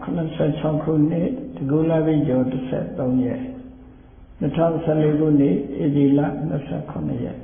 1986 ခုနှစ်တကူလပိကျော်13ရက်2014ခုနှစ်ဧပြီလ29ရက်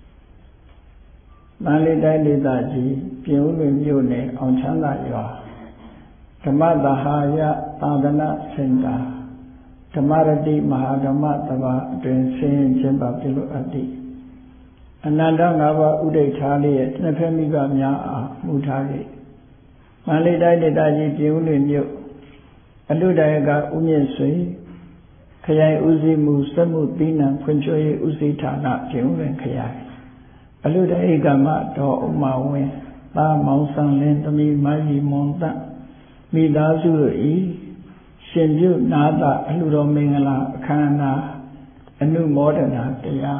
မန္တလေးတိုင်းဒေသကြီးပြင်ဦးလွင်မြို့နယ်အောင်ချမ်းသာရွာဓမ္မသဟာယသာသနာစင်တာဓမ္မရတိမဟာဓမ္မသဘာအတွင်ဆင်းကျင်းပပြုလုပ်အပ်သည့်အနန္တ၅ပါးဥဒိဋ္ဌာလေးရဲ့နှစ်ဖက်မိဘများအားမူထား၍မန္တလေးတိုင်းဒေသကြီးပြင်ဦးလွင်မြို့အတုတရကဦးမြင့်ဆွေခရိုင်ဦးစီးမှုစက်မှုသီးနှံဖွံ့ဖြိုးရေးဦးစီးဌာနပြင်ဦးလွင်ခရိုင်အလုတဧကမတော်ဥမာဝင်းသားမောင်ဆန်းလင်းသမီးမကြီးမွန်တမိသားစုတို့ဤရှင်ပြုနာတာအလှတော်မင်္ဂလာအခမ်းအနားအနုမောဒနာတရား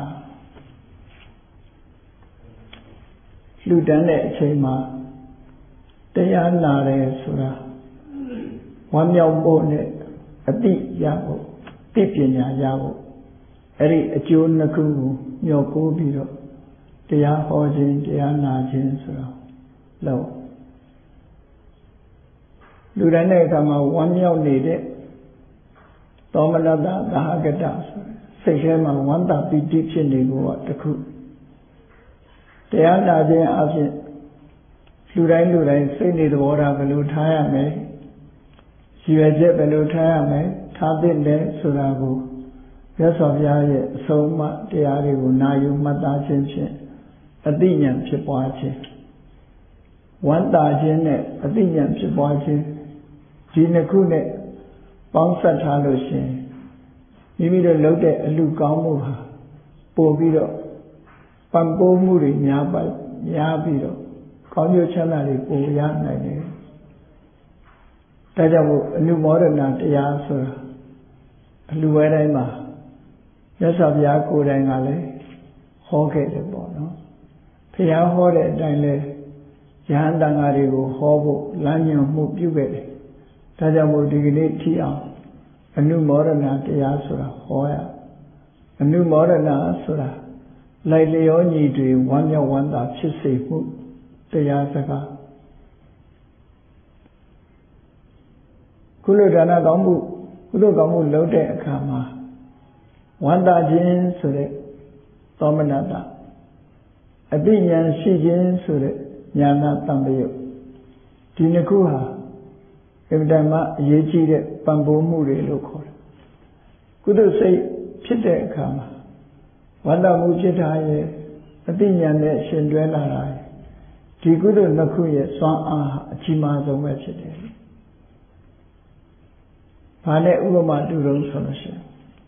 လူတန်းတဲ့အချိန်မှာတရားနာတယ်ဆိုတာဝမ်းမြောက်ဖို့နဲ့အတိရဖို့သိပညာရဖို့အဲ့ဒီအကျိုးနှစ်ခုကိုမျှော်ကိုးပြီးတော့တရားဟောခြင်းတရားနာခြင်းဆိုတော့လောက်လူတိုင်းတဲ့အခါမှာဝမ်းမြောက်နေတဲ့သောမနတသဟဂတဆိုစိတ်ထဲမှာဝမ်းသာပီတိဖြစ်နေဖို့ကတခုတရားနာခြင်းအပြင်လူတိုင်းစိတ်နေသဘောထားဘယ်လိုထားရမလဲရွယ်ချက်ဘယ်လိုထားရမလဲထားသင့်တယ်ဆိုတာကိုမြတ်စွာဘုရားရဲ့အဆုံးအမတရားတွေကိုနာယူမှတ်သားခြင်းဖြင့်အသိဉာဏ်ဖြစ်ပွားခြင်းဝမ်းသာခြင်းနဲ့အသိဉာဏ်ဖြစ်ပွားခြင်းဒီနှစ်ခုနဲ့ပေါင်းစပ်ထားလို့ရှိရင်မိမိတို့လုပ်တဲ့အလှကောင်းမှုဟာပို့ပြီးတော့ပံ့ပိုးမှုတွေများပြီးတော့ကောင်းကျိုးချမ်းသာတွေပိုရနိုင်တယ်ဒါကြောင့်မို့အနုမောဒနာတရားဆိုတာအလှဝဲတိုင်းမှာမြတ်စွာဘုရားကိုယ်တိုင်ကလည်းဟောခဲ့တယ်ပေါ့နော်ဘုရားဟောတဲ့အတိုင်းလဲယဟန်တန်ဃာတွေကိုဟောဖို့လမ်းညွှန်မှုပြုခဲ့တယ်ဒါကြောင့်မို့ဒီကနေ့ထီအောင်အနုမောဒနာတရားဆိုတာဟောရအနုမောဒနာဆိုတာလိုက်လျောညီတွေဝမ်းမြောက်ဝမ်းသာဖြစ်စေမှုတရားစကားကုလဒါနကောင်းမှုကုသိုလ်ကောင်းမှုလုပ်တဲ့အခါမှာဝန္တာခြင်းဆိုတဲ့သောမနတအသိဉာဏ်ရှိခြင်းဆိုတဲ့ဉာဏတံပယုတ်ဒီနှစ်ခုဟာအမြဲတမ်းအရေးကြီးတဲ့ပံ့ပိုးမှုတွေလို့ခေါ်တယ်ကုသိုလ်စိတ်ဖြစ်တဲ့အခါမှာဝန္တာမှုဖြစ်တာရဲ့အသိဉာဏ်နဲ့ရှင်တွဲလာတာဒီကုသိုလ်နှစ်ခုရဲ့စွမ်းအားအကြီးမားဆုံးပဲဖြစ်တယ်ဘာနဲ့ဥပမာတူတုံးဆိုလို့ရှိရင်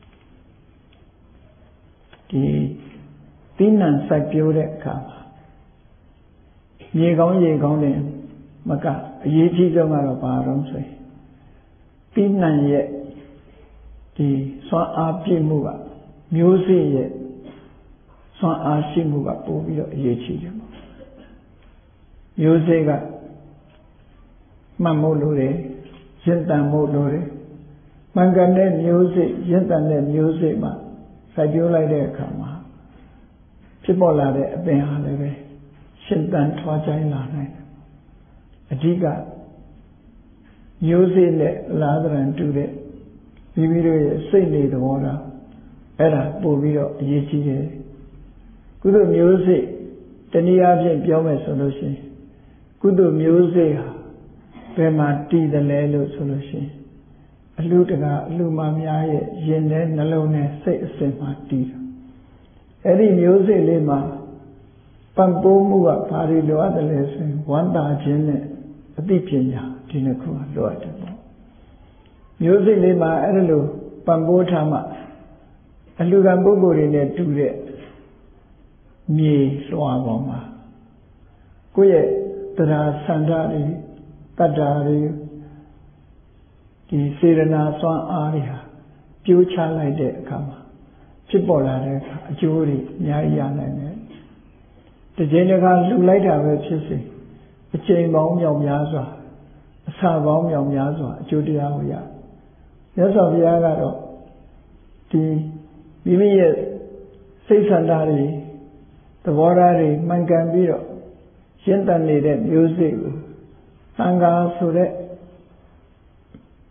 ဒီသီးနှံစိုက်ပျိုးတဲ့အခါမှာမြေကောင်းရေကောင်းတယ်မကအရေးကြီးဆုံးကတော့ဘာတော့ဆိုရင်သီးနှံရဲ့ဒီစွမ်းအားပြည့်မှုကမျိုးစေ့ရဲ့စွမ်းအားရှိမှုကပိုပြီးတော့အရေးကြီးတယ်ပေါ့မျိုးစေ့ကမှတ်မို့လို့တယ်ရင့်တန်မို့လို့တယ်မှန်ကန်တဲ့မျိုးစေ့ရင့်တန်တဲ့မျိုးစေ့မှာစိုက်ပျိုးလိုက်တဲ့အခါမှာဖြစ်ပေါ်လာတဲ့အပင်ဟာလည်းပဲရှင်သန်ထွားကြိုင်းလာနိုင်တယ်အဓိကမျိုးစေ့နဲ့အလားတန်တူတဲ့မိမိတို့ရဲ့စိတ်နေသဘောထားအဲ့ဒါပို့ပြီးတော့အရေးကြီးတယ်ကုသိုလ်မျိုးစေ့တနည်းအားဖြင့်ပြောမယ်ဆိုလို့ရှိရင်ကုသိုလ်မျိုးစေ့ဟာဘယ်မှာတည်တယ်လဲလို့ဆိုလို့ရှိရင်အလှတကအလှမများရဲ့ရင်ထဲနှလုံးထဲစိတ်အစဉ်မှာတည်တယ်အဲ့ဒီမျိုးစေ့လေးမှာပံ့ပိုးမှုကဘာတွေလိုအပ်တယ်လဲဆိုရင်ဝမ်းသာခြင်းနဲ့အသိပညာဒီနှစ်ခုကလိုအပ်တယ်ပေါ့မျိုးစေ့လေးမှာအဲ့လိုပံ့ပိုးထားမှအလှကံပုဂ္ဂိုလ်တွေနဲ့တူတဲ့မြေလွှာပေါ်မှာကိုယ့်ရဲ့တရားဆန္ဒတွေတတ္တာတွေဒီစေရနာစွမ်းအားတွေဟာပြိုးချလိုက်တဲ့အခါမှာဖြစ်ပေါ်လာတဲ့အခါအကျိုးတွေအများကြီးရနိုင်တယ်တစ်ချိန်တစ်ခါလှူလိုက်တာပဲဖြစ်စေအချိန်ပေါင်းမြောက်များစွာအစာပေါင်းမြောက်များစွာအကျိုးတရားကိုရမြတ်စွာဘုရားကတော့ဒီမိမိရဲ့စိတ်ဆန္ဒတွေသဘောထားတွေမှန်ကန်ပြီးတော့ရှင်းတတ်နေတဲ့မျိုးစေ့ကိုသံဃာဆိုတဲ့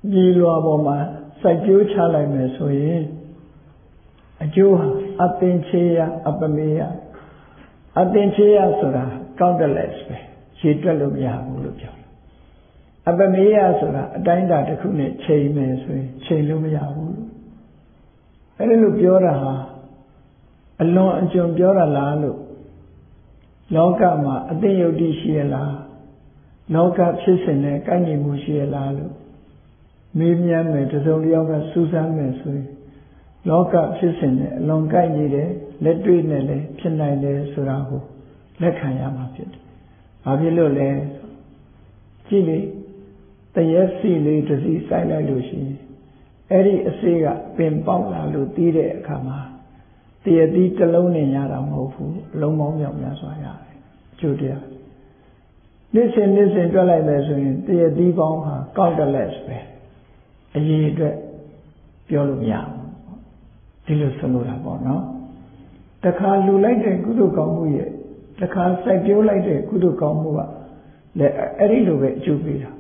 မြေလွာပေါ်မှာစိုက်ပျိုးချလိုက်မယ်ဆိုရင်အကျိုးဟာအသင်္ချေယအပမေယအသင်္ချေယဆိုတာ countless ပဲရေတွက်လို့မရဘူးလို့ပြောတယ်အပမေယဆိုတာအတိုင်းအတာတစ်ခုနဲ့ချိန်မယ်ဆိုရင်ချိန်လို့မရဘူးလို့အဲ့လိုပြောတာဟာအလွန်အကျွံပြောတာလားလို့လောကမှာအသိယုတ်တိရှိရလားလောကဖြစ်စဉ်နဲ့ကိုက်ညီမှုရှိရလားလို့မေးမြန်းမယ်တစုံတစ်ယောက်ကစူးစမ်းမယ်ဆိုရင်လောကဖြစ်စဉ်နဲ့အလွန်ကိုက်ညီတယ်လက်တွေ့နဲ့လည်းဖြစ်နိုင်တယ်ဆိုတာကိုလက်ခံရမှာဖြစ်တယ်။ဘာဖြစ်လို့လဲကြည့်လေတရက်စီလေးတစ်စီစိုက်လိုက်လို့ရှိရင်အဲ့ဒီအစေးကပင်ပေါက်လာလို့တီးတဲ့အခါမှာတရသီးတစ်လုံးနဲ့ရတာမဟုတ်ဘူးအလုံးပေါင်းမြောက်များစွာရတယ်အကျိုးတရားနေ့စဉ်တွက်လိုက်မယ်ဆိုရင်တရသီးပေါင်းဟာcountlessပဲအရေးအတွက်ပြောလို့မရဘူးဒီလိုဆိုလိုတာပေါ့နော်တခါလှူလိုက်တဲ့ကုသိုလ်ကောင်းမှုရဲ့တခါစိုက်ပျိုးလိုက်တဲ့ကုသိုလ်ကောင်းမှုကလည်းအဲ့ဒီလိုပဲအကျိုးပေးတာ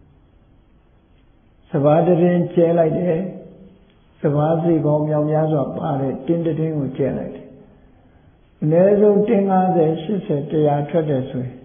စဘာတရင်ကျဲလိုက်တယ်စဘာစီပေါင်းမြောက်များစွာပါတဲ့တင်းတင်းကိုကျဲလိုက်တယ်အနည်းဆုံးတင်း50 80 100ထွက်တယ်ဆိုရင်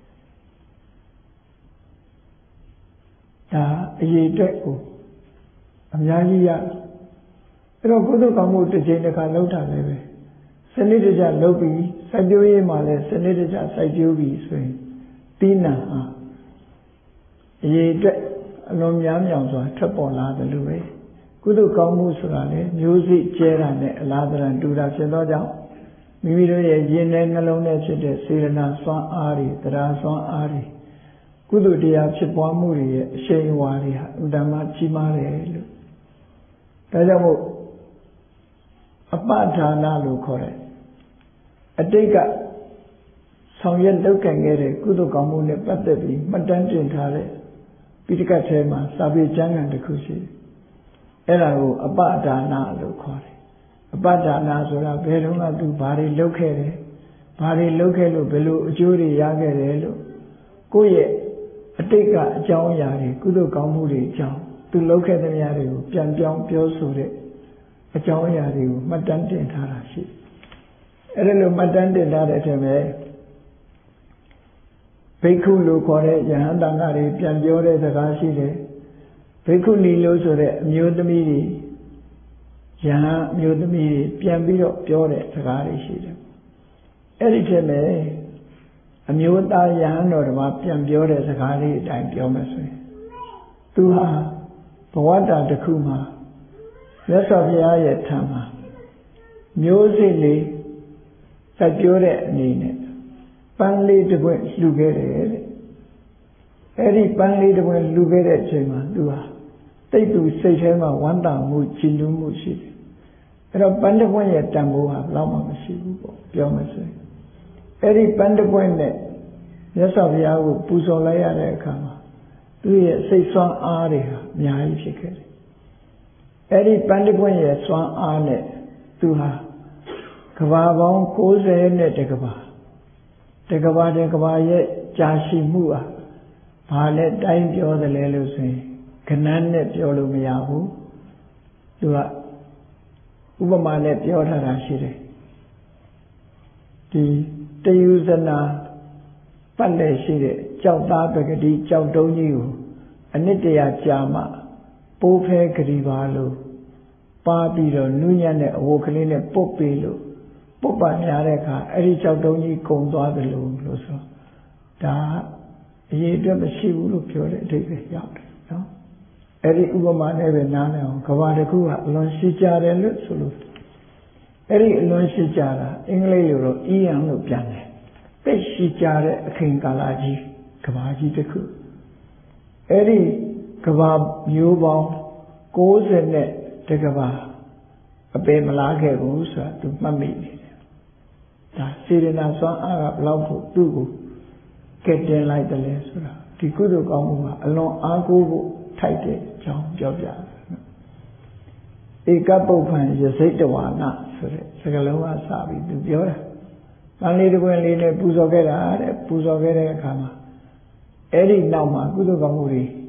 ဒါအရေးအတွက်ကိုအများကြီးရအဲ့တော့ကုသိုလ်ကောင်းမှုတစ်ချိန်တစ်ခါလုပ်တာလည်းပဲစနစ်တကျလုပ်ပြီးစိုက်ပျိုးရေးမှာလည်းစနစ်တကျစိုက်ပျိုးပြီးဆိုရင်တိဏ္ဍဟာအရေးအတွက်အလွန်များမြောင်စွာထွက်ပေါ်လာတယ်လို့ပဲကုသိုလ်ကောင်းမှုဆိုတာလေမျိုးစိကျဲတာနဲ့အလားတန်တူတာဖြစ်သောကြောင့်မိမိတို့ရဲ့ယဉ်နဲ့နှလုံးနဲ့ဖြစ်တဲ့စေတနာစွမ်းအားတွေတရားစွမ်းအားတွေကုသိုလ်တရားဖြစ်ပွားမှုတွေရဲ့အရှိန်အဝါတွေဟာဥဒ္ဓမကြီးမားတယ်လို့ဒါကြောင့်မို့အပဒါနလို့ခေါ်တယ်အတိတ်ကဆောင်ရွက်လုပ်ကံခဲ့တဲ့ကုသိုလ်ကောင်းမှုနဲ့ပတ်သက်ပြီးမှတ်တမ်းတင်ထားတဲ့ပိဋကတ်ထဲမှာစာပေကျမ်းဂန်တစ်ခုရှိတယ်အဲ့ဒါကိုအပဒါနလို့ခေါ်တယ်အပဒါနဆိုတာဘယ်တော့မှသူဘာတွေလုပ်ခဲ့တယ်ဘာတွေလုပ်ခဲ့လို့ဘယ်လိုအကျိုးတွေရခဲ့တယ်လို့ကိုယ့်ရဲ့အတိတ်ကအကြောင်းအရာတွေကုသိုလ်ကောင်းမှုတွေအကြောင်းသူလုပ်ခဲ့တဲ့နေရာတွေကိုပြန်ပြောင်းပြောဆိုတဲ့အကြောင်းအရာတွေကိုမှတ်တမ်းတင်ထားတာရှိအဲ့ဒါလိုမှတ်တမ်းတင်ထားတဲ့အထက်မှာဘိက္ခုလို့ခေါ်တဲ့ယဟန်တန်ဃာတွေပြန်ပြောတဲ့စကားရှိတယ်ဘိက္ခုနီလို့ဆိုတဲ့အမျိုးသမီးတွေယဟန်အမျိုးသမီးတွေပြန်ပြီးတော့ပြောတဲ့စကားတွေရှိတယ်အဲ့ဒီထက်မှာအမျိုးသားယဟန်တော်ဓမ္မပြန်ပြောတဲ့စကားလေးအတိုင်းပြောမယ်ဆိုရင်သူဟာဘဝတာတစ်ခုမှာမြတ်စွာဘုရားရဲ့ထံမှာမျိုးစိလေးစိုက်ပျိုးတဲ့အနေနဲ့ပန်းလေးတစ်ပွင့်လှူခဲ့တယ်တဲ့အဲ့ဒီပန်းလေးတစ်ပွင့်လှူခဲ့တဲ့အချိန်မှာသူဟာတိတ်သူစိတ်ထဲမှာဝမ်းသာမှုကြည်နူးမှုရှိတယ်အဲ့တော့ပန်းတစ်ပွင့်ရဲ့တန်ဖိုးဟာဘယ်တော့မှမရှိဘူးပေါ့ပြောမယ်ဆိုရင်အဲ့ဒီပန်းတစ်ပွင့်နဲ့မြတ်စွာဘုရားကိုပူဇော်လိုက်ရတဲ့အခါမှာသူရဲ့စိတ်ဆွမ်းအားတွေဟာအများကြီးဖြစ်ခဲ့တယ်အဲ့ဒီပန်းတစ်ပွင့်ရဲ့ဆွမ်းအားနဲ့သူဟာကဘာပေါင်း90နဲ့တကဘာရဲ့ကြာရှိမှုဟာဘာလဲတိုင်းပြောတယ်လဲလို့ဆိုရင်ခဏနဲ့ပြောလို့မရဘူးသူကဥပမာနဲ့ပြောထားတာရှိတယ်ဒီတယုဇနာပတ်လည်ရှိတဲ့ကြောက်သားပဂတိကြောက်တုံးကြီးကိုအနှစ်တရာကြာမှပိုးဖဲဂတိပါလို့ပါပြီးတော့နုညံ့တဲ့အဝတ်ကလေးနဲ့ပုတ်ပေးလို့ပုတ်ပါများတဲ့အခါအဲ့ဒီကြောက်တုံးကြီးကုံသွားတယ်လို့ဆိုဒါအရေးအတွက်မရှိဘူးလို့ပြောတဲ့အဓိပ္ပာယ်ရောက်တယ်နော်အဲ့ဒီဥပမာနဲ့ပဲနားလည်အောင်ကဘာတစ်ခုကအလွန်ရှိကြတယ်လို့ဆိုလို့အဲ့ဒီအလွန်ရှိကြတာအင်္ဂလိပ်လိုတော့အီယန်လို့ပြန်တယ်သိရှိကြတဲ့အချိန်ကာလကြီးကဘာကြီးတစ်ခုအဲ့ဒီကဘာမျိုးပေါင်း90နဲ့တကဘာအပေမလားခဲ့ဘူးဆိုတာသူမှတ်မိနေတယ်ဒါစေရနာစွမ်းအားကဘလောက်ဖို့သူ့ကိုကဲတင်လိုက်တယ်လဲဆိုတာဒီကုသိုလ်ကောင်းမှုကအလွန်အားကိုးဖို့ထိုက်တဲ့အကြောင်းပြောပြတယ်ဧကပုပ္ပံယစိတ်တဝါနဆိုတဲ့စကားလုံးကစပြီးသူပြောတာပန်းလေးတစ်ပွင့်လေးနဲ့ပူဇော်ခဲ့တာတဲ့ပူဇော်ခဲ့တဲ့အခါမှာအဲ့ဒီနောက်မှာကုသိုလ်ကောင်းမှုတွေ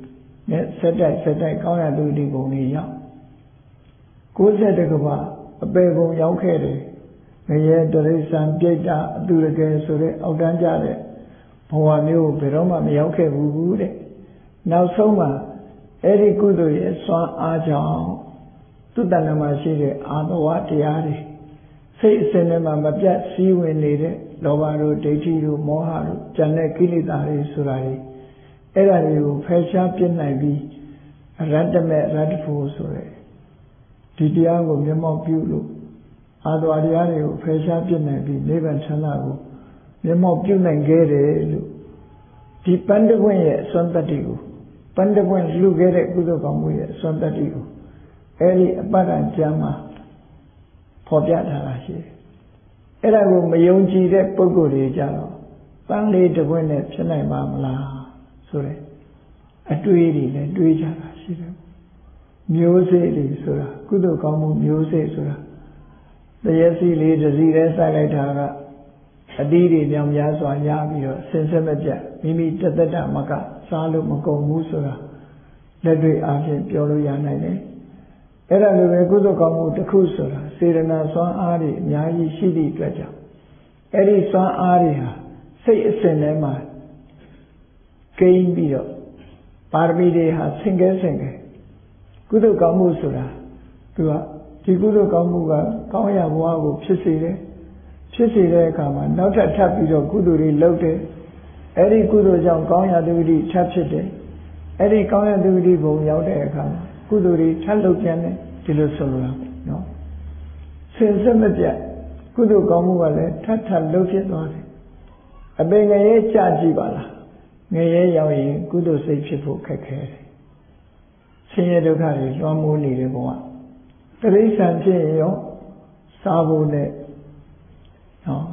နဲ့ဆက်တိုက်ကောင်းရသူဒီဘုံကြီးရောက်90ကဘာအပေဘုံရောက်ခဲ့တယ်ငရဲတရိစ္ဆာန်ပြိတ္တာအတူတကယ်ဆိုတဲ့အောက်တန်းကြတဲ့ဘဝမျိုးဘယ်တော့မှမရောက်ခဲ့ဘူးတဲ့နောက်ဆုံးမှာအဲ့ဒီကုသိုလ်ရဲ့စွမ်းအားကြောင့်သူတဏ္ဍမှာရှိတဲ့အာသဝတရားတွေစိတ်အစဉ်ထဲမှာမပြတ်စည်းဝင်နေတဲ့လောဘတို့ဒိဋ္ဌိတို့မောဟတို့ဉာဏ်နဲ့ကိလေသာတွေဆိုတာတွေအဲ့ဒါတွေကိုဖယ်ရှားပြစ်နိုင်ပြီးအရတ္တမေရတ္တဖို့ဆိုတဲ့ဒီတရားကိုမျက်မှောက်ပြုလို့အာသဝတရားတွေကိုဖယ်ရှားပြစ်နိုင်ပြီးနိဗ္ဗာန်ချမ်းသာကိုမျက်မှောက်ပြုနိုင်ခဲ့တယ်လို့ဒီပန္တပွင့်ရဲ့အစွမ်းတတ္တိကိုပန္တပွင့်လှူခဲ့တဲ့ကုသိုလ်ကောင်းမှုရဲ့အစွမ်းတတ္တိကိုအဲ့ဒီအပ္ပဒံကျမ်းမှာဖော်ပြထားတာရှိတယ်။အဲ့ဒါကိုမယုံကြည်တဲ့ပုဂ္ဂိုလ်တွေကြတော့ပန်းလေးတစ်ပွင့်နဲ့ဖြစ်နိုင်ပါမလားဆိုတဲ့အတွေးတွေလည်းတွေးကြတာရှိတယ်။မျိုးစေ့တွေဆိုတာကုသိုလ်ကောင်းမှုမျိုးစေ့ဆိုတာတရက်စီလေးတစ်စီနဲ့စိုက်လိုက်တာကအသီးတွေမြောင်များစွာရပြီးတော့ဆင်းဆက်မပြတ်မိမိတသက်တာမကစားလို့မကုန်ဘူးဆိုတာလက်တွေ့အားဖြင့်ပြောလို့ရနိုင်တယ်။အဲ့ဒါလိုပဲကုသိုလ်ကောင်းမှုတစ်ခုဆိုတာစေတနာစွမ်းအားတွေအများကြီးရှိသည့်အတွက်ကြောင့်အဲ့ဒီစွမ်းအားတွေဟာစိတ်အစဉ်ထဲမှာကိန်းပြီးတော့ပါရမီတွေဟာဆင်ကဲကုသိုလ်ကောင်းမှုဆိုတာသူကဒီကုသိုလ်ကောင်းမှုကကောင်းရာဘဝကိုဖြစ်စေတယ်ဖြစ်စေတဲ့အခါမှာနောက်ထပ်ပြီးတော့ကုသိုလ်တွေလုပ်တယ်အဲ့ဒီကုသိုလ်ကြောင့်ကောင်းရာသူတိထပ်ဖြစ်တယ်အဲ့ဒီကောင်းရာသူတိဘုံရောက်တဲ့အခါမှာကုသိုလ်တွေထပ်လုပ်ပြန်တယ်ဒီလိုဆိုလိုတာပေါ့နော်ဆင်ဆက်မပြတ်ကုသိုလ်ကောင်းမှုကလည်းထပ်လုပ်ဖြစ်သွားတယ်အပင်ငရဲကြကြည့်ပါလားငရဲရောက်ရင်ကုသိုလ်စိတ်ဖြစ်ဖို့ခက်ခဲတယ်ဆင်းရဲဒုက္ခတွေလွှမ်းမိုးနေတဲ့ဘဝတိရစ္ဆာန်ဖြစ်ရင်ရောစားဖို့နဲ့နော်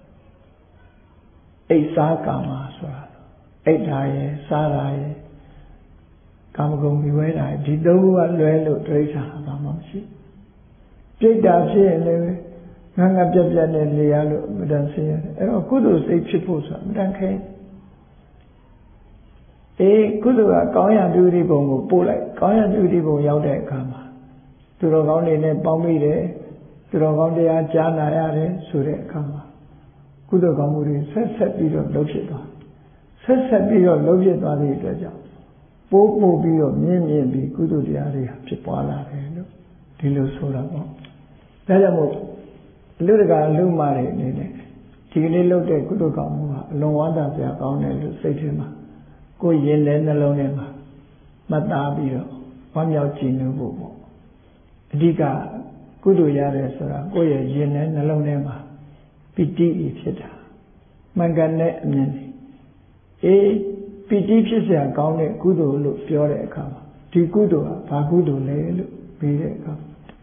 အိတ်စားကာမဆိုတာအိတ်ဓာရဲ့စားဓာရဲ့ကာမဂုဏ်မြွဲတာဒီသုံးခုကလွဲလို့တိရစ္ဆာန်ဘာမှမရှိပြိတ္တာဖြစ်ရင်လည်းငါပြက်နဲ့နေရလို့မတန်ဆင်းရဲအဲ့တော့ကုသိုလ်စိတ်ဖြစ်ဖို့ဆိုတာမတန်ခဲကုသိုလ်ကကောင်းရာဒုတိဘုံကိုပို့လိုက်ကောင်းရာဒုတိဘုံရောက်တဲ့အခါမှာသူတော်ကောင်းတွေနဲ့ပေါင်းမိတယ်သူတော်ကောင်းတရားကြားနာရတယ်ဆိုတဲ့အခါမှာကုသိုလ်ကောင်းမှုတွေဆက်ပြီးတော့လုပ်ဖြစ်သွားဆက်ပြီးတော့လုပ်ဖြစ်သွားတဲ့အတွက်ကြောင့်ပို့ပြီးတော့မြင့်ပြီးကုသိုလ်တရားတွေဖြစ်ပွားလာတယ်လို့ဒီလိုဆိုတာပေါ့ဒါကြောင့်မို့လူတကာလူမာတွေအနေနဲ့ဒီကနေ့လုပ်တဲ့ကုသိုလ်ကောင်းမှုကအလွန်ဝမ်းသာစရာကောင်းတယ်လို့စိတ်ထဲမှာကိုယ်ရင်ထဲနှလုံးထဲမှာမှတ်သားပြီးတော့ဝမ်းမြောက်ကြည်နူးဖို့ပေါ့အဓိကကုသိုလ်ရတယ်ဆိုတာကိုယ့်ရဲ့ရင်ထဲနှလုံးထဲမှာပီတိဖြစ်တာမှန်ကန်တဲ့အမြင်ပီတိဖြစ်စရာကောင်းတဲ့ကုသိုလ်လို့ပြောတဲ့အခါမှာဒီကုသိုလ်ကဘာကုသိုလ်လဲလို့ပြီးတဲ့အခါ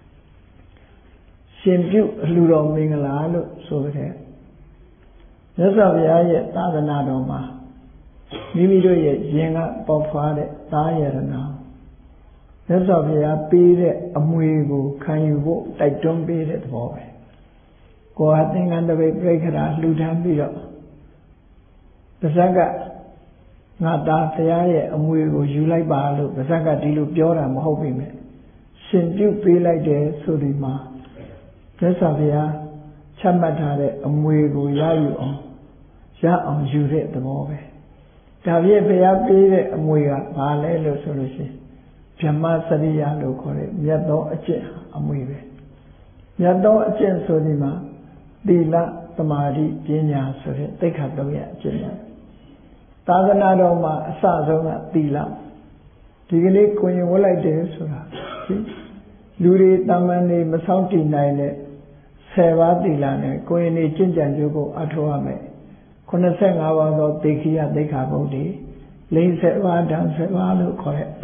ရှင်ပြုအလှူတော်မင်္ဂလာလို့ဆိုတဲ့မြတ်စွာဘုရားရဲ့သာသနာတော်မှာမိမိတို့ရဲ့ယင်ကပေါ်ဖွားတဲ့သားရတနာမြတ်စွာဘုရားပေးတဲ့အမွေကိုခံယူဖို့တိုက်တွန်းပေးတဲ့သဘောပဲကိုယ်ဟာသင်္ကန်းတပိတ်ပြိခရာလှူဒန်းပြီးတော့ပါဇက်ကငါသားဘုရားရဲ့အမွေကိုယူလိုက်ပါလို့ပါဇက်ကဒီလိုပြောတာမဟုတ်ပြီမဲ့ရှင်ပြုပေးလိုက်တယ်ဆိုဒီမှာမြတ်စွာဘုရားချမှတ်ထားတဲ့အမွေကိုရအောင်ယူတဲ့သဘောပဲဒါပြည့်ဘုရားပေးတဲ့အမွေကဘာလဲလို့ဆိုလို့ရှိရင်ဗြဟ္မစရိယလို့ခေါ်တဲ့မြတ်သောအကျင့်အမွေပဲမြတ်သောအကျင့်ဆိုဒီမှာသီလသမာဓိပညာဆိုတဲ့သိက္ခာ၃ရပ်အကျင့်များသာသနာတော်မှာအစဆုံးကသီလဒီကနေ့ကိုရင်ဝတ်လိုက်တယ်ဆိုတာလူတွေတာမန်တွေမဆောက်တည်နိုင်တဲ့10ပါးသီလနဲ့ကိုရင်တွေကျင့်ကြံကြဖို့အထောက်ရမယ်85ပါးသောသိက္ခိယသိက္ခာပုဒ်တွေ40ပါးဓမ္မ10ပါးလို့ခေါ်တဲ့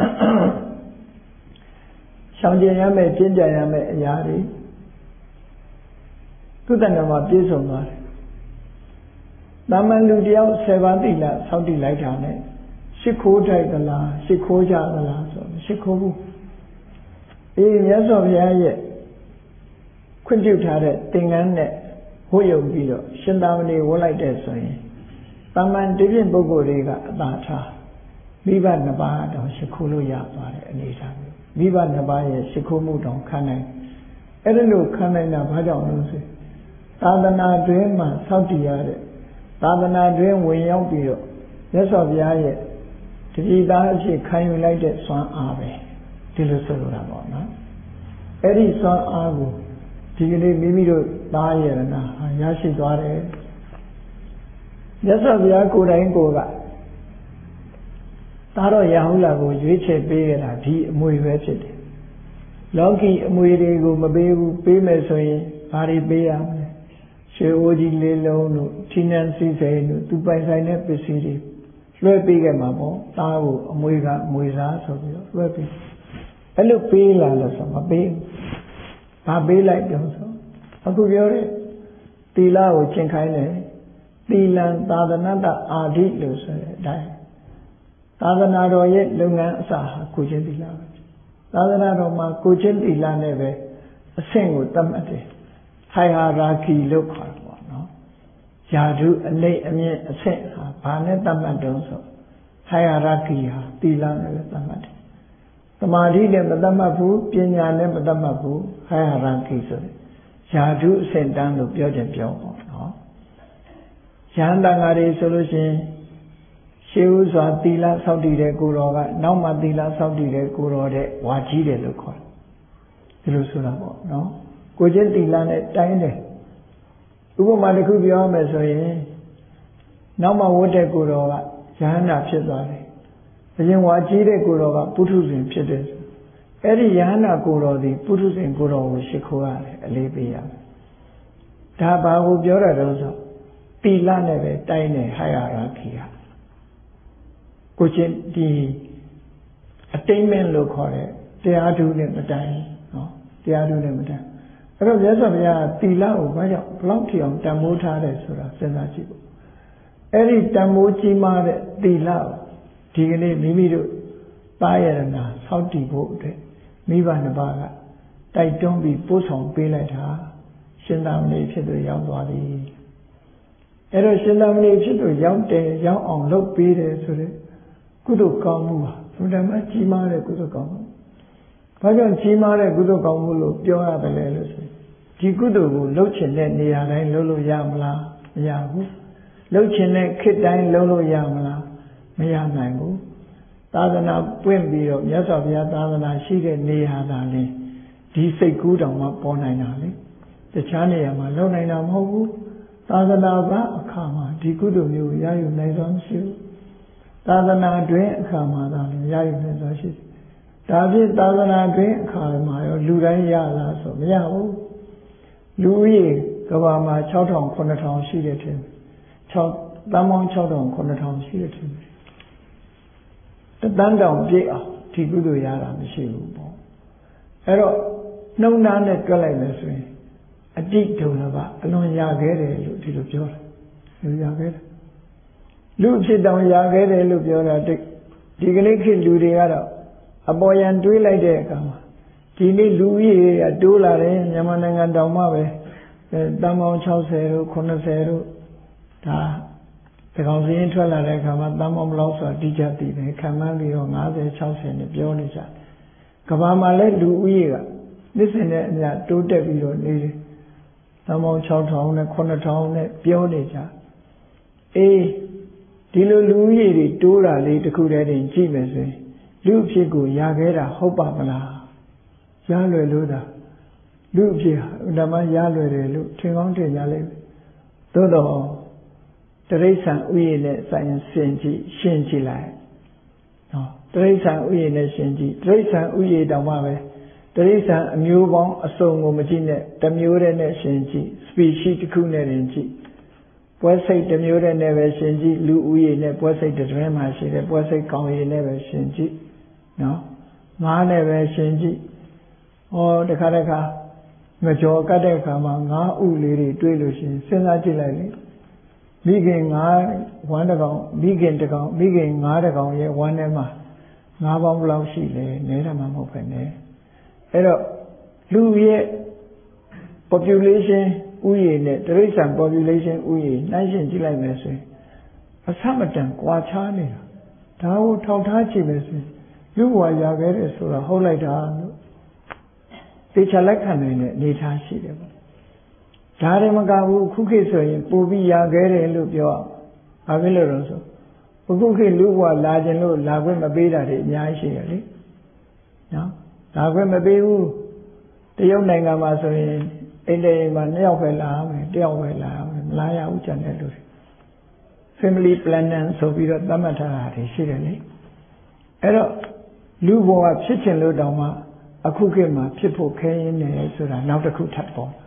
ရှောင်ကျင်ရမယ်ကျင့်ကြံရမယ်အရာတွေသူတဏ္ဍာမှာပြည့်စုံသွားတယ်။တာမန်လူတယောက်10ပါးသီလဆောက်တည်လိုက်တာနဲ့ရှ िख ိုးထိုက်သလားရှ िख ိုးကြသလားဆိုတော့ရှ िख ိုးဘူး။မြတ်စွာဘုရားရဲ့ခွင့်ပြုထားတဲ့သင်္ကန်းနဲ့ဝတ်ယုံပြီးတော့ရှင်သာမဏေဝတ်လိုက်တဲ့ဆိုရင်တာမန်တပြည့်ပုဂ္ဂိုလ်တွေကအသာထားမိဘနှစ်ပါးတော့ရှိခိုးလို့ရသွားတယ်အနေထားမျိုးမိဘနှစ်ပါးရဲ့ရှိခိုးမှုတောင်ခံနိုင်အဲ့ဒါလို့ခံနိုင်တာဘာကြောင့်လို့ဆိုသာသနာတွင်မှာစောင့်တည်ရတဲ့သာသနာတွင်ဝင်ရောက်ပြီးတော့မြတ်စွာဘုရားရဲ့တတိသားအဖြစ်ခံယူလိုက်တဲ့စွမ်းအားပဲဒီလိုဆိုလိုတာပေါ့နော်အဲ့ဒီစွမ်းအားကိုဒီကနေ့မိမိတို့သားရတနာရရှိသွားတယ်မြတ်စွာဘုရားကိုယ်တိုင်ကိုယ်ကသားတော်ရာဟုလကိုရွေးချယ်ပေးခဲ့တာဒီအမွေပဲဖြစ်တယ်လောကီအမွေတွေကိုမပေးဘူးပေးမယ်ဆိုရင်ဘာတွေပေးရမလဲရွှေအိုးကြီးလေးလုံးတို့ထီနန်းစည်းစိမ်တို့သူပိုင်ဆိုင်တဲ့ပစ္စည်းတွေလွှဲပေးခဲ့မှာပေါ့သားကိုအမွေကအမွေစားဆိုပြီးတော့လွှဲပေးအဲ့လိုပေးလာလို့ဆိုမပေးဘာပေးလိုက်ပြောဆိုအခုပြောတဲ့သီလကိုကျင့်ခိုင်းတယ်သီလံသာသနတအာဓိလို့ဆိုတဲ့အတိုင်းသာသနာတော်ရဲ့လုပ်ငန်းအစဟာကိုချင်းသီလပဲသာသနာတော်မှာကိုချင်းသီလနဲ့ပဲအဆင့်ကိုသတ်မှတ်တယ်ဟိုင်ဟာရာကီလို့ခေါ်တယ်ပေါ့နော်ယာဓုအနိမ့်အမြင့်အဆင့်ဟာဘာနဲ့သတ်မှတ်တုံးဆိုဟိုင်ဟာရာကီဟာသီလနဲ့ပဲသတ်မှတ်တယ်သမာဓိနဲ့မသတ်မှတ်ဘူးပညာနဲ့မသတ်မှတ်ဘူးဟိုင်ဟာရာကီဆိုတယ်ယာဓုအဆင့်တန်းလို့ပြောခြင်းပြောပေါ့နော်ယဟန်တန်ဃာတွေဆိုလို့ရှိရင်ရှေးဥစွာသီလစောင့်တည်တဲ့ကိုယ်တော်ကနောက်မှသီလစောင့်တည်တဲ့ကိုယ်တော်တဲ့ဝါကြီးတယ်လို့ခေါ်တယ်ဒီလိုဆိုတာပေါ့နော်ကိုချင်းသီလနဲ့တိုင်းတယ်ဥပမာတစ်ခုပြောရမယ်ဆိုရင်နောက်မှဝတ်တဲ့ကိုယ်တော်ကယဟန္တာဖြစ်သွားတယ်အရင်ဝါကြီးတဲ့ကိုယ်တော်ကပုထုဇဉ်ဖြစ်တယ်အဲ့ဒီယဟန္တာကိုယ်တော်ဒီပုထုဇဉ်ကိုယ်တော်ကိုရှိခိုးရတယ်အလေးပေးရတယ်ဒါဘာကိုပြောရတော့ဆိုသီလနဲ့ပဲတိုင်းတယ်ဟိုင်ယာရာကီဟာကိုချင်းဒီအတိတ်မင်းလို့ခေါ်တဲ့တရားဓုနဲ့မတိုင်းနော်တရားဓုနဲ့မတိုင်းအဲ့တော့မြတ်စွာဘုရားသီလကိုဘာကြောင့်ဘလောက်ထီအောင်တန်ဖိုးထားတယ်ဆိုတာစဉ်းစားကြည့်ပေါ့အဲ့ဒီတန်ဖိုးကြီးမားတဲ့သီလကိုဒီကနေ့မိမိတို့ပါရဏစောင့်တည်ဖို့အတွက်မိဘနှစ်ပါးကတိုက်တွန်းပြီးပို့ဆောင်ပေးလိုက်တာရှင်သာမဏေဖြစ်သူရောက်သွားပြီအဲ့တော့ရှင်သာမဏေဖြစ်သူရောက်တယ်ရောက်အောင်လုပ်ပေးတယ်ဆိုတဲ့ကုသိုလ်ကောင်းမှုဟာဘုရားမကြီးမားတဲ့ကုသိုလ်ကောင်းမှုဘာကြောင့်ကြီးမားတဲ့ကုသိုလ်ကောင်းမှုလို့ပြောရတယ်လဲလို့ဆိုဒီကုသိုလ်ကိုလှုပ်ချင်တဲ့နေရာတိုင်းလှုပ်လို့ရမလားမရဘူးလှုပ်ချင်တဲ့ခေတ်တိုင်းလှုပ်လို့ရမလားမရနိုင်ဘူးသာသနာပွင့်ပြီးတော့မြတ်စွာဘုရားသာသနာရှိတဲ့နေရာသာလေဒီစိတ်ကူးတောင်မှပေါ်နိုင်တာလေတခြားနေရာမှာလှုပ်နိုင်တာမဟုတ်ဘူးသာသနာ့အခါမှာဒီကုသိုလ်မျိုးရယူနိုင်စွာမရှိဘူးသာသနာတွင်အခါမှာသာလည်းရယူနိုင်စွာရှိတယ်ဒါဖြင့်သာသနာတွင်အခါမှာရောလူတိုင်းရလားဆိုမရဘူးလူကြီးကဘာမှာ6000 9000ရှိတဲ့ထင်6တန်းပေါင်း6000 9000ရှိတဲ့ထင်တသန်းတောင်ပြည့်အောင်ဒီကုသိုလ်ရတာမရှိဘူးပေါ့အဲ့တော့နှုံသားနဲ့တွက်လိုက်မယ်ဆိုရင်အတိဒုံလဘအလွန်ရခဲ့တယ်လို့ဒီလိုပြောတာလူရခဲ့တယ်လူဖြစ်တောင်ရခဲ့တယ်လို့ပြောတာဒီကနေ့ခေတ်လူတွေကတော့အပေါ်ယံတွေးလိုက်တဲ့အခါမှာဒီနေ့လူကြီးတွေကတိုးလာတယ်မြန်မာနိုင်ငံတောင်မှပဲတန်ပေါင်း60တို့90တို့ဒါတကောင်စင်းထွက်လာတဲ့အခါမှာတန်ပေါင်းဘလောက်ဆိုတာတိကျသိတယ်ခံမှန်းပြီးတော့50 60နဲ့ပြောနေကြကဘာမှာလဲလူဦးရေကနှစ်စဉ်နဲ့အမျှတိုးတက်ပြီးတော့နေတယ်တန်ပေါင်း6000နဲ့9000နဲ့ပြောနေကြအေးဒီလိုလူဦးရေတွေတိုးတာလေးတစ်ခုတည်းတင်ကြည့်မယ်ဆိုရင်လူအဖြစ်ကိုရခဲ့တာဟုတ်ပါမလားရလွယ်လို့တာလူအဖြစ်ဓမ္မရလွယ်တယ်လို့ထင်ကောင်းထင်ကြလိမ့်မယ်သို့တော့တရိစ္ဆာန်ဥယျာဉ်နဲ့ဆိုင်ရှင်းကြည့်လိုက်နော်တရိစ္ဆာန်ဥယျာဉ်နဲ့ရှင်းကြည့်တရိစ္ဆာန်ဥယျာဉ်တောင်မှပဲတရိစ္ဆာန်အမျိုးပေါင်းအစုံကိုမကြည့်နဲ့တစ်မျိုးတည်းနဲ့ရှင်းကြည့် species တစ်ခုနဲ့တင်ကြည့်ပွဲစိတ်တစ်မျိုးတည်းနဲ့ပဲရှင်းကြည့်လူဦးရေနဲ့ပွဲစိတ်တစ်တွင်းမှာရှိတဲ့ပွဲစိတ်ကောင်းရည်နဲ့ပဲရှင်းကြည့်နော်ငါးနဲ့ပဲရှင်းကြည့်ဟောတခါငကြော်ကတ်တဲ့အခါမှာငါးဥလေးတွေတွေးလို့ရှိရင်စဉ်းစားကြည့်လိုက်လေမိခင်ငါးဝမ်းတစ်ကောင်မိခင်တစ်ကောင်မိခင်ငါးတစ်ကောင်ရဲ့ဝမ်းထဲမှာငါးပေါင်းဘယ်လောက်ရှိလဲနဲတယ်မှမဟုတ်ပဲနဲ့အဲ့တော့လူရဲ့ population ဥယျာဉ်နဲ့တိရစ္ဆာန် population ဥယျာဉ်နှိုင်းယှဉ်ကြည့်လိုက်မယ်ဆိုရင်အဆမတန်ကွာခြားနေတာဒါကိုထောက်ထားကြည့်မယ်ဆိုလူဘဝရခဲ့တယ်ဆိုတာဟုတ်လိုက်တာလို့သိချလက်ခံနိုင်တဲ့အနေထားရှိတယ်ပေါ့ဒါတွေမကဘူးခုခေတ်ဆိုရင်ပို့ပြီးရခဲ့တယ်လို့ပြောအောင်ဘာဖြစ်လို့လဲဆိုအခုခေတ်လူဘဝလာခြင်းလို့လာခွင့်မပေးတာတွေအများကြီးရှိတယ်လေနော်လာခွင့်မပေးဘူးတရုတ်နိုင်ငံမှာဆိုရင်အိမ်တိုင်းမှာ2ယောက်ပဲလာမယ်1ယောက်ပဲလာမယ်မလာရဘူးကြံတဲ့လူတွေ family planning ဆိုပြီးတော့သတ်မှတ်ထားတာတွေရှိတယ်လေအဲ့တော့လူဘဝဖြစ်ခြင်းလို့တောင်မှအခုခေတ်မှာဖြစ်ဖို့ခဲရင်းနေဆိုတာနောက်တစ်ခုထပ်ပေါ်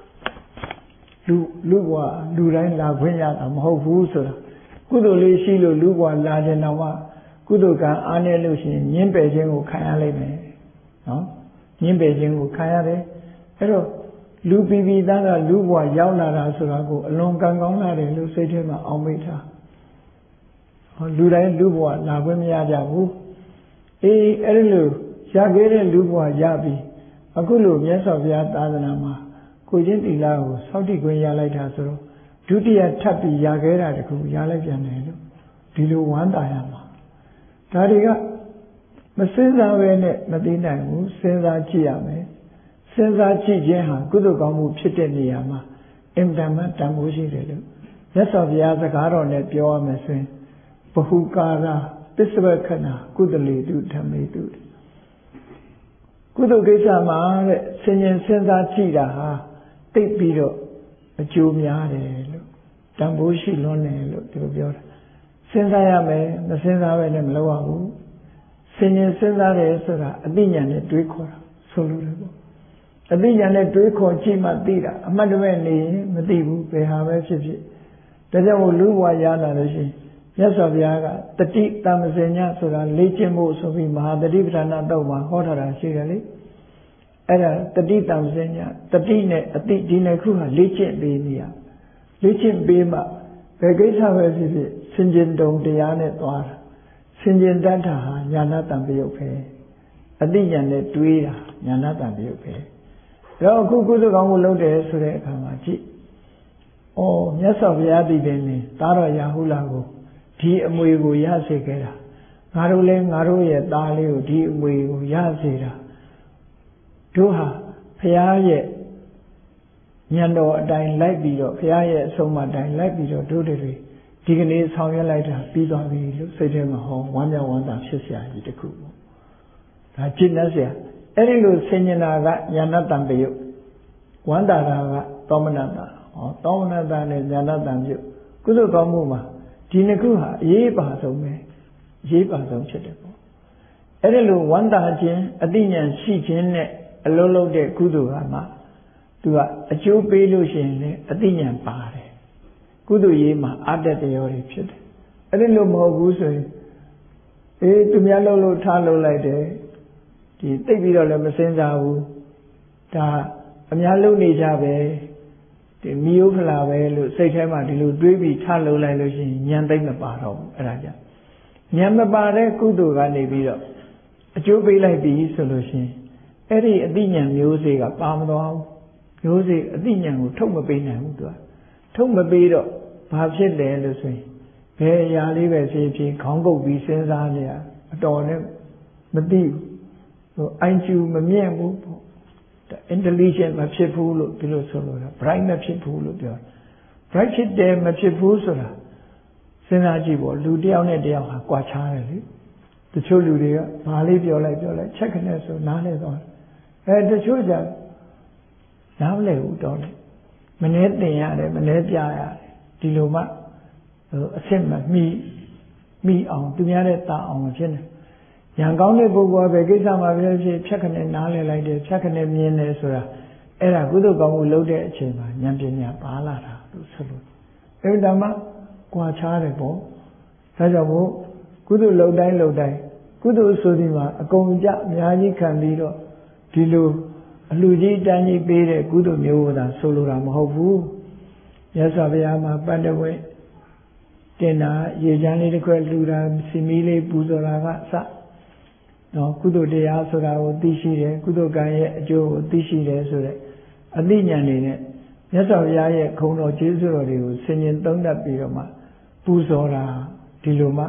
လူဘဝလူတိုင်းလာခွင့်ရတာမဟုတ်ဘူးဆိုတာကုသိုလ်လေးရှိလို့လူဘဝလာခြင်းတော့မှကုသိုလ်ကံအားနည်းလို့ရှိရင်ညှင်းပယ်ခြင်းကိုခံရလိမ့်မယ်နော်ညှင်းပယ်ခြင်းကိုခံရတယ်အဲ့တော့လူပြည်ပြည်သားကလူဘဝရောက်လာတာဆိုတာကိုအလွန်ကံကောင်းလာတယ်လို့စိတ်ထဲမှာအောက်မေ့ထားလူတိုင်းလူဘဝလာခွင့်မရကြဘူးအေးအဲ့ဒီလိုရခဲ့တဲ့လူဘဝရပြီအခုလိုမြတ်စွာဘုရားသာသနာမှာကိုချင်းတီလာကိုစောင့်တည်ခွင့်ရလိုက်တာဆိုတော့ဒုတိယထပ်ပြီးရခဲ့တာတခုရလိုက်ပြန်တယ်လို့ဒီလိုဝမ်းသာရမှာဒါတွေကမစဉ်းစားပဲနဲ့မသိနိုင်ဘူးစဉ်းစားကြည့်ရမယ်စဉ်းစားကြည့်ခြင်းဟာကုသိုလ်ကောင်းမှုဖြစ်တဲ့နေရာမှာအင်တန်မှတန်ဖိုးရှိတယ်လို့မြတ်စွာဘုရားစကားတော်နဲ့ပြောရမယ်ဆိုရင်ဘဟုကာရပစ္စဝခဏကုသလေတုဓမ္မေတုကုသိုလ်ကိစ္စမှာတဲ့ဆင်ញင်စဉ်းစားကြည့်တာဟာသိပြီးတော့အကျိုးများတယ်လို့တန်ဖိုးရှိလွန်းတယ်လို့ဒီလိုပြောတာစဉ်းစားရမယ်မစဉ်းစားပဲနဲ့မလုပ်ရဘူးဆင်ញင်စဉ်းစားတယ်ဆိုတာအသိဉာဏ်နဲ့တွေးခေါ်တာဆိုလိုတယ်ပေါ့အသိဉာဏ်နဲ့တွေးခေါ်ကြည့်မှသိတာအမှတ်တမဲ့နေရင်မသိဘူးဘယ်ဟာပဲဖြစ်ဖြစ်ဒါကြောင့်လူဘဝရလာလို့ရှိရင်မြတ်စွာဘုရားကတတိတမ္ပဇညဆိုတာလေ့ကျင့်ဖို့ဆိုပြီးမဟာတတိပဌာနာတော့မှာဟောထားတာရှိတယ်လေအဲ့ဒါတတိတမ္ပဇညတတိနဲ့အတိဒီနှစ်ခုဟာလေ့ကျင့်ပေးနေရလေ့ကျင့်ပေးမှဘယ်ကိစ္စပဲဖြစ်ဖြစ်စင်ကြင်တုံတရားနဲ့သွားတာစင်ကြင်တတ်တာဟာညာနာတံပယုတ်ပဲအတိညာနဲ့တွေးတာညာနာတံပယုတ်ပဲတော့အခုကုသကောင်းမှုလုပ်တယ်ဆိုတဲ့အခါမှာကြည့်ဩမြတ်စွာဘုရားတည်တယ်နေသားတော်ရာဟုလာကိုဒီအမွေကိုရစေခဲ့တာငါတို့လည်းငါတို့ရဲ့သားလေးကိုဒီအမွေကိုရစေတာတို့ဟာဘုရားရဲ့ဉာဏ်တော်အတိုင်းလိုက်ပြီးတော့ဘုရားရဲ့အဆုံးအမတိုင်းလိုက်ပြီးတော့တို့တွေဒီကနေ့ဆောင်ရွက်လိုက်တာပြီးသွားပြီလို့စိတ်ထဲမှာဟောဝမ်းမြောက်ဝမ်းသာဖြစ်စရာကြီးတခုပေါ့ဒါจิตနဲ့စရာအဲ့ဒီလိုဆင်ញင်တာကညာဏတံပယုတ်ဝမ်းသာတာကသောမနတသောမနတနဲ့ညာဏတံပယုတ်ကုသိုလ်ကောင်းမှုမှာဒီနှစ်ခုဟာအရေးပါဆုံးပဲအရေးပါဆုံးဖြစ်တယ်ပေါ့အဲ့ဒီလိုဝမ်းသာခြင်းအသိဉာဏ်ရှိခြင်းနဲ့အလုံးလုံးတဲ့ကုသိုလ်ကမှသူကအကျိုးပေးလို့ရှိရင်လည်းအသိဉာဏ်ပါတယ်ကုသိုလ်ရေးမှာအတ္တတရားတွေဖြစ်တယ်အဲ့ဒီလိုမဟုတ်ဘူးဆိုရင်သူများလှုပ်လို့ထားလှုပ်လိုက်တယ်ဒီသိပြီးတော့လည်းမစင်စားဘူးဒါအများလှုပ်နေကြပဲဒီမီယိုဖလာပဲလို့စိတ်ထဲမှာဒီလိုတွေးပြီးထားလှုပ်လိုက်လို့ရှိရင်ဉာဏ်သိမ့်မပါတော့ဘူးအဲ့ဒါကြောင့်ဉာဏ်မပါတဲ့ကုသိုလ်ကနေပြီးတော့အကျိုးပေးလိုက်ပြီဆိုလို့ရှိရင်အဲ့ဒီအသိဉာဏ်မျိုးစေ့ကပါမသွားဘူးမျိုးစေ့အသိဉာဏ်ကိုထုတ်မပေးနိုင်ဘူးသူကထုတ်မပေးတော့ဘာဖြစ်လဲလို့ဆိုရင်ဘယ်အရာလေးပဲဖြစ်ဖြစ်ခေါင်းကုပ်ပြီးစဉ်းစားနေရအတော်နဲ့မသိဘူးဟို IQ မမြင့်ဘူးပေါ့ intelligent မဖြစ်ဘူးလို့ဒီလိုဆိုလို့တာ bright မဖြစ်ဘူးလို့ပြော bright ဖြစ်တယ်မဖြစ်ဘူးဆိုတာစဉ်းစားကြည့်ပေါ့လူတစ်ယောက်နဲ့တစ်ယောက်ဟာကွာခြားတယ်လေတချို့လူတွေကဘာလေးပြောလိုက်ချက်ခနဲ့ဆိုနားလဲသွားတချို့ကြနားမလဲဘူးတော့လေမနှဲတင်ရတယ်မနှဲပြရတယ်ဒီလိုမှအဆင့်မမိအောင်သူများတဲ့တာအောင်ဖြစ်နေဉာဏ်ကောင်းတဲ့ပုဂ္ဂိုလ်ကပဲကိစ္စမှာပဲဖြစ်ဖြတ်ခနဲ့နားလဲလိုက်တယ်ဖြတ်ခနဲ့မြင်တယ်ဆိုတာအဲ့ဒါကုသိုလ်ကောင်းမှုလုပ်တဲ့အချိန်မှာဉာဏ်ပညာပါလာတာလို့ဆိုလို့အဲ့ဒါမှကွာခြားတယ်ပေါ့ဒါကြောင့်မို့ကုသိုလ်လုပ်တိုင်းကုသိုလ်ဆိုဒီမှာအကုန်ကြအများကြီးခံပြီးတော့ဒီလိုအလှကြီးတန်းကြီးပေးတဲ့ကုသိုလ်မျိုးသာဆိုလိုတာမဟုတ်ဘူးမြတ်စွာဘုရားမှာပတ္တဝေတင်တာရေချမ်းလေးတစ်ခွက်လှူတာစီမီလေးပူဇော်တာကစနော်ကုသိုလ်တရားဆိုတာကိုသိရှိတယ်ကုသိုလ်ကံရဲ့အကျိုးကိုသိရှိတယ်ဆိုတဲ့အသိဉာဏ်တွေနဲ့မြတ်စွာဘုရားရဲ့ခုံတော်ကျေးဇူးတော်တွေကိုဆင်ញင်သုံးသပ်ပြီးတော့မှပူဇော်တာဒီလိုမှ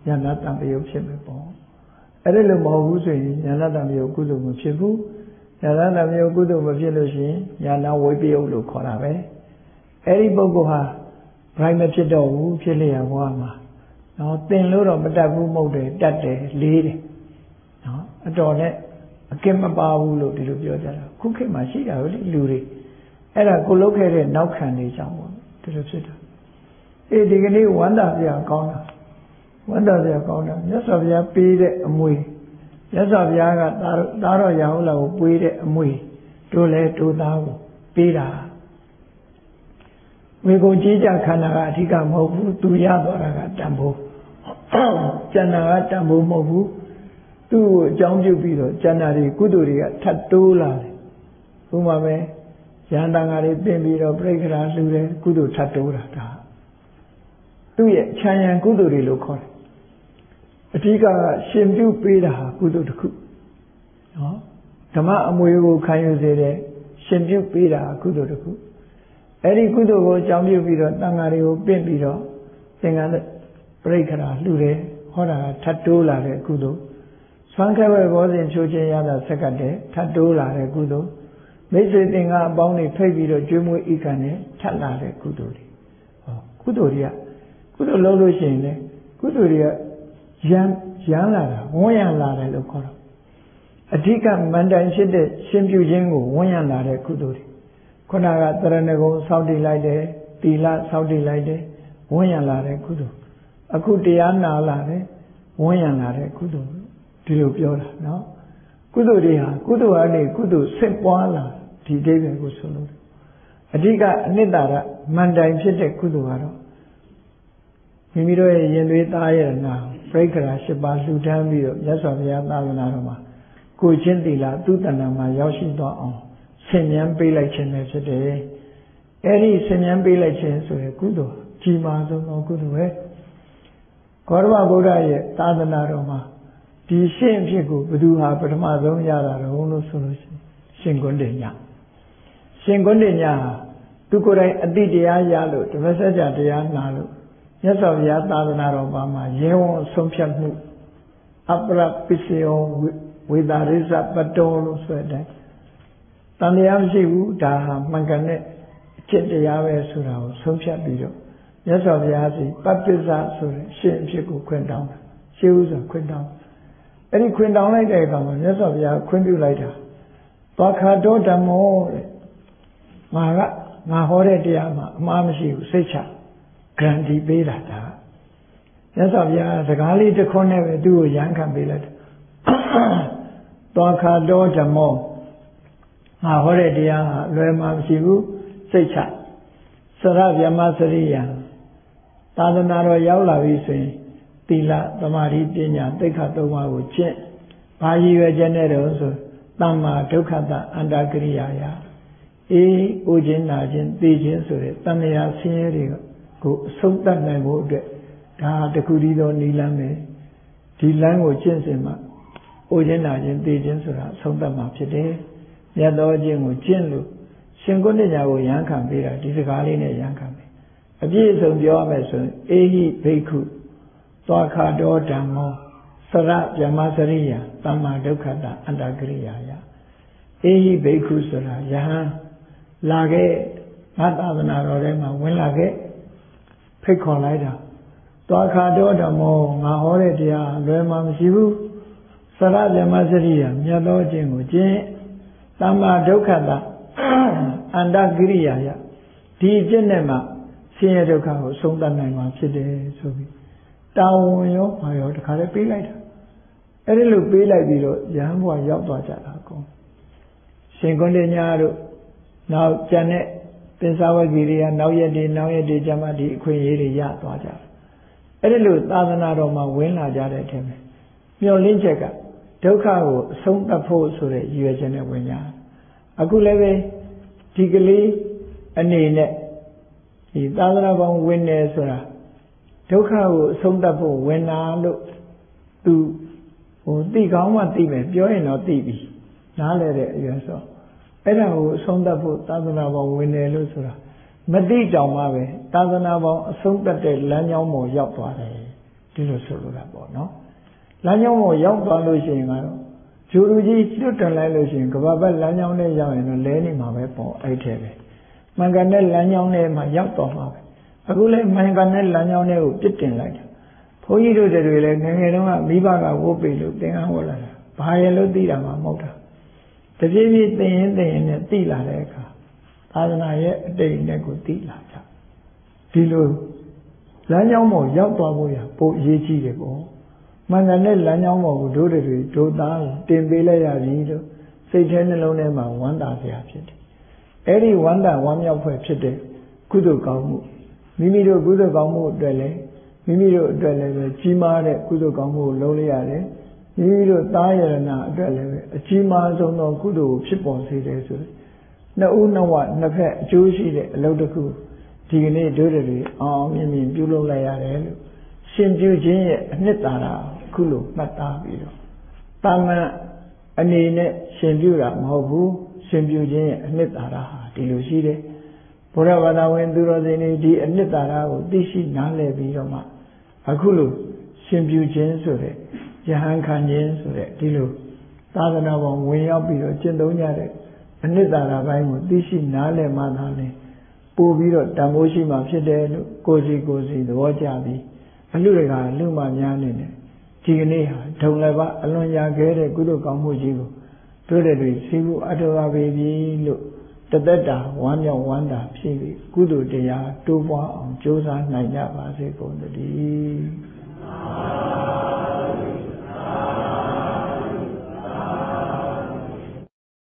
ဉာဏတံပယုတ်ဖြစ်မယ်ပေါ့အဲ့ဒါလို့မဟုတ်ဘူးဆိုရင်ဉာဏတံပယုတ်ကုသိုလ်မဖြစ်ဘူးဉာဏတံပယုတ်ကုသိုလ်မဖြစ်လို့ရှိရင်ဉာဏဝိပယုတ်လို့ခေါ်တာပဲအဲ့ဒီပုဂ္ဂိုလ်ဟာဘိုင်းမဖြစ်တော့ဘူးဖြစ်လျက်ဘဝမှာနော်သင်လို့တော့မတတ်ဘူးမဟုတ်တယ်တတ်တယ်လေးတယ်နော်အတော်နဲ့အကင်းမပါဘူးလို့ဒီလိုပြောကြတာခုခေတ်မှာရှိတာပဲလူတွေအဲ့ဒါကိုလုပ်ခဲ့တဲ့နောက်ခံတွေကြောင့်ပေါ့ဒီလိုဖြစ်တာအေးဒီကနေ့ဝမ်းသာစရာကောင်းတာဝမ်းသာစရာကောင်းတာမြတ်စွာဘုရားပေးတဲ့အမွေမြတ်စွာဘုရားကသားတော်ရာဟုလာကိုပေးတဲ့အမွေတို့လဲတို့သားကိုပေးတာဝေကုန်ကြီးကြခန္ဓာကအဓိကမဟုတ်ဘူးသူရသွားတာကတန်ဖိုးကျန်တာကတန်ဖိုးမဟုတ်ဘူးသူ့ကိုအကြောင်းပြုပြီးတော့ကျန်တာတွေကုသိုလ်တွေကထပ်တိုးလာတယ်ဥပမာပဲရဟန္တာငါတွေပြင်ပြီးတော့ပြိခရာလှူတယ်ကုသိုလ်ထပ်တိုးတာဒါသူ့ရဲ့ခြံရံကုသိုလ်တွေလို့ခေါ်တယ်အဓိကရှင်ပြုပေးတာဟာကုသိုလ်တစ်ခုနော်ဓမ္မအမွေကိုခံယူစေတဲ့ရှင်ပြုပေးတာကုသိုလ်တစ်ခုအဲ့ဒီကုသိုလ်ကိုအကြောင်းပြုပြီးတော့တန်ဃာတွေကိုပင့်ပြီးတော့သင်္ကန်းပြိခရာလှူတယ်ဟောတာကထပ်တိုးလာတဲ့ကုသိုလ်ဆွမ်းခဲဝဲဘောဇဉ်ချိုးခြင်းရတာဆက်ကတ်တဲ့ထပ်တိုးလာတဲ့ကုသိုလ်မိတ်ဆွေသင်္ဃာအပေါင်းတွေဖိတ်ပြီးတော့ကျွေးမွေးဣခံနဲ့ထပ်လာတဲ့ကုသိုလ်တွေဟောကုသိုလ်တွေကကုသိုလ်လုပ်လို့ရှိရင်လေကုသိုလ်တွေကရမ်းလာတာဝန်းရံလာတယ်လို့ခေါ်တော့အဓိကမန္တန်ဖြစ်တဲ့ရှင်ပြုခြင်းကိုဝန်းရံလာတဲ့ကုသိုလ်တွေခုနကတရဏဂုံစောင့်တည်လိုက်တယ်သီလစောင့်တည်လိုက်တယ်ဝန်းရံလာတဲ့ကုသိုလ်အခုတရားနာလာတယ်ဝန်းရံလာတဲ့ကုသိုလ်ဒီလိုပြောတာနော်ကုသိုလ်တွေဟာကုသိုလ်အားနဲ့ကုသိုလ်ဆက်ပွားလာဒီအဓိပ္ပာယ်ကိုဆိုလို့အဓိကအနှစ်သာရမန္တိုင်ဖြစ်တဲ့ကုသိုလ်ကတော့မိမိတို့ရဲ့ရင်သွေးသားရနာပြိခရာ၈ပါးလှူဒန်းပြီးတော့မြတ်စွာဘုရားသာသနာတော်မှာကိုချင်းသီလသူတဏ္ဍာမှာရောက်ရှိသွားအောင်ဆင်ញံပေးလိုက်ခြင်းပဲဖြစ်တယ်အဲ့ဒီဆင်ញံပေးလိုက်ခြင်းဆိုရယ်ကုသိုလ်ကြီးမားဆုံးသောကုသိုလ်ပဲဂေါရမဗုဒ္ဓရဲ့သာသနာတော်မှာဒီရှင်းဖြစ်ကိုဘယ်သူဟာပထမဆုံးရတာတော့လို့ဆိုလို့ရှင်ကွန်းတေညရှင်ကွန်းတေညဟာသူကိုယ်တိုင်အတိတရားရလို့ဓမ္မစကြာတရားနာလို့မြတ်စွာဘုရားသာသနာတော်မှာရဲဝံအဆုံးဖြတ်မှုအပရပိစယောဝေဒရိစ္ဆပတောလို့ဆိုတဲ့တန်တရားမရှိဘူးဒါဟာမှန်ကန်တဲ့အကျင့်တရားပဲဆိုတာကိုဆုံးဖြတ်ပြီးတော့မြတ်စွာဘုရားစီပပ္ပစ္စဆိုတဲ့ရှင်အဖြစ်ကိုခွင့်တောင်းတာရှင်းဥစွာခွင့်တောင်းအဲ့ဒီခွင့်တောင်းလိုက်တဲ့အခါမှာမြတ်စွာဘုရားခွင့်ပြုလိုက်တာသွားခါတော်ဓမ္မောတဲ့ငါဟောတဲ့တရားမှာအမှားမရှိဘူးစိတ်ချဂရန်တီပေးတာဒါမြတ်စွာဘုရားစကားလေးတစ်ခွန်းနဲ့ပဲသူ့ကိုရန်ခံပေးလိုက်တယ်သွားခါတော်ဓမ္မောငါဟောတဲ့တရားဟာလွယ်မှာမရှိဘူးစိတ်ချစရဗျမစရိယသာသနာတော်ရောက်လာပြီဆိုရင်သီလသမာဓိပညာသိက္ခာ၃ပါးကိုကျင့်ဘာရည်ရွယ်ချက်နဲ့တော့ဆိုတမ္မာဒုက္ခတအန္တကရိယာယအိုခြင်းနာခြင်းသိခြင်းဆိုတဲ့တဏှာဆင်းရဲတွေကိုအဆုံးသတ်နိုင်ဖို့အတွက်ဒါတခုတည်းသောနိလန်းပဲဒီလမ်းကိုကျင့်စဉ်မှာအိုခြင်းနာခြင်းသိခြင်းဆိုတာအဆုံးသတ်မှာဖြစ်တယ်မြတ်သောအကျင့်ကိုကျင့်လို့ရှင်ကုဏ္ဏညာကိုရန်ခံပေးတာဒီစကားလေးနဲ့ရန်ခံပေးအပြည့်အစုံပြောရမယ်ဆိုရင်အေဟိဘိက္ခုသွားခါတော်ဓမ္မောစရဗျမစရိယတမ္မာဒုက္ခတအန္တကရိယာယအေဟိဘိက္ခုဆိုတာယဟန်လာခဲ့ငါသာသနာတော်ထဲမှာဝင်လာခဲ့ဖိတ်ခေါ်လိုက်တာသွားခါတော်ဓမ္မောငါဟောတဲ့တရားလွယ်မှာမရှိဘူးစရဗျမစရိယမြတ်သောအကျင့်ကိုကျင့်တမ္မာဒုက္ခတအန္တကိရိယာယဒီအကျင့်နဲ့မှဆင်းရဲဒုက္ခကိုဆုံးသတ်နိုင်မှာဖြစ်တယ်ဆိုပြီးတာဝန်ရောဘာရောတခါတည်းပေးလိုက်တာအဲ့ဒီလိုပေးလိုက်ပြီးတော့ရဟန်းဘုရားရောက်သွားကြတာအကုန်ရှင်ကွန်းတေညာတို့နောက်ကျန်တဲ့ပင်စဝဂီတွေကနောက်ရက်တွေကျမှဒီအခွင့်အရေးတွေရသွားကြတယ်အဲ့ဒီလိုသာသနာတော်မှာဝင်လာကြတဲ့အထက်မှာမျှော်လင့်ချက်ကဒုက္ခကိုအဆုံးသတ်ဖို့ဆိုတဲ့ရည်ရွယ်ချက်နဲ့ဝင်ကြအခုလည်းပဲဒီကလေးအနေနဲ့ဒီသာသနာပေါင်းဝင်နေဆိုတာဒုက္ခကိုအဆုံးသတ်ဖို့ဝင်လာလို့သူသိကောင်းမှသိမယ်ပြောရင်တော့သိပြီနားလဲတဲ့အရွယ်ဆိုအဲ့ဒါကိုအဆုံးသတ်ဖို့သာသနာပေါင်းဝင်နေလို့ဆိုတာမသိကြောင်မှပဲသာသနာပေါင်းအဆုံးသတ်တဲ့လမ်းကြောင်းပေါ်ရောက်သွားတယ်ဒီလိုဆိုလိုတာပေါ့နော်လမ်းကြောင်းပေါ်ရောက်သွားလို့ရှိရင်ကတော့ဂျိုလူကြီးလွတ်တင်လိုက်လို့ရှိရင်ကဘာပတ်လမ်းကြောင်းနဲ့ရောက်ရင်တော့လဲနေမှာပဲပေါ့အဲ့ထဲပဲမှန်ကန်တဲ့လမ်းကြောင်းနဲ့မှရောက်တော့မှာပဲအခုလည်းမှန်ကန်တဲ့လမ်းကြောင်းနဲ့ကိုပြစ်တင်လိုက်တယ်ဘုန်းကြီးတို့တွေလည်းငယ်ငယ်တုန်းကမိဘကဝုတ်ပေလို့သင်္ကန်းဝတ်လာတာဘာရလို့သိတာမှမဟုတ်တာတပြေးပြေးသင်ရင်နဲ့သိလာတဲ့အခါသာသနာရဲ့အတိတ်နဲ့ကိုသိလာကြဒီလိုလမ်းကြောင်းပေါ်ရောက်သွားဖို့ရပိုအရေးကြီးတယ်ပေါ့မှန်ကန်တဲ့လမ်းကြောင်းပေါ်ကိုတို့တို့သားကိုတင်ပေးလိုက်ရပြီလို့စိတ်ထဲနှလုံးထဲမှာဝမ်းသာစရာဖြစ်တယ်အဲ့ဒီဝမ်းသာဝမ်းမြောက်ဖွယ်ဖြစ်တဲ့ကုသိုလ်ကောင်းမှုမိမိတို့ကုသိုလ်ကောင်းမှုအတွက်လည်းမိမိတို့အတွက်လည်းပဲကြီးမားတဲ့ကုသိုလ်ကောင်းမှုကိုလုပ်လိုက်ရတယ်မိမိတို့သားရဏအတွက်လည်းပဲအကြီးမားဆုံးသောကုသိုလ်ကိုဖြစ်ပေါ်စေတယ်ဆိုရင်နှစ်ဦးနှစ်ဝနှစ်ဖက်အကျိုးရှိတဲ့အလုပ်တစ်ခုဒီကနေ့တို့တွေအောင်မြင်မြင်ပြုလုပ်လိုက်ရတယ်လို့ရှင်ပြုခြင်းရဲ့အနှစ်သာရခုလိုမှတ်သားပြီးတော့တာမန်အနေနဲ့ရှင်ပြုတာမဟုတ်ဘူးရှင်ပြုခြင်းရဲ့အနှစ်သာရဟာဒီလိုရှိတယ်ဘုရားဘာသာဝင်သူတော်စင်တွေဒီအနှစ်သာရကိုသိရှိနားလည်ပြီးတော့မှအခုလိုရှင်ပြုခြင်းဆိုတဲ့ယဟန်ခံခြင်းဆိုတဲ့ဒီလိုသာသနာပေါ်ဝင်ရောက်ပြီးတော့ကျင့်သုံးကြတဲ့အနှစ်သာရပိုင်းကိုသိရှိနားလည်မှသာလေပို့ပြီးတော့တန်ဖိုးရှိမှဖြစ်တယ်လို့ကိုယ်စီသဘောကျပြီးအလူတွေကလူမှများနေတယ်ဒီကနေ့ဟာဒုံလည်းပါအလွန်ရခဲ့တဲ့ကုသိုလ်ကောင်းမှုကြီးကိုတို့တွေစီးဖို့အထောက်အပေးပြီလို့တသက်တာဝမ်းမြောက်ဝမ်းသာဖြစ်ပြီးကုသိုလ်တရားတိုးပွားအောင်ကြိုးစားနိုင်ကြပါစေကုန်သတည်း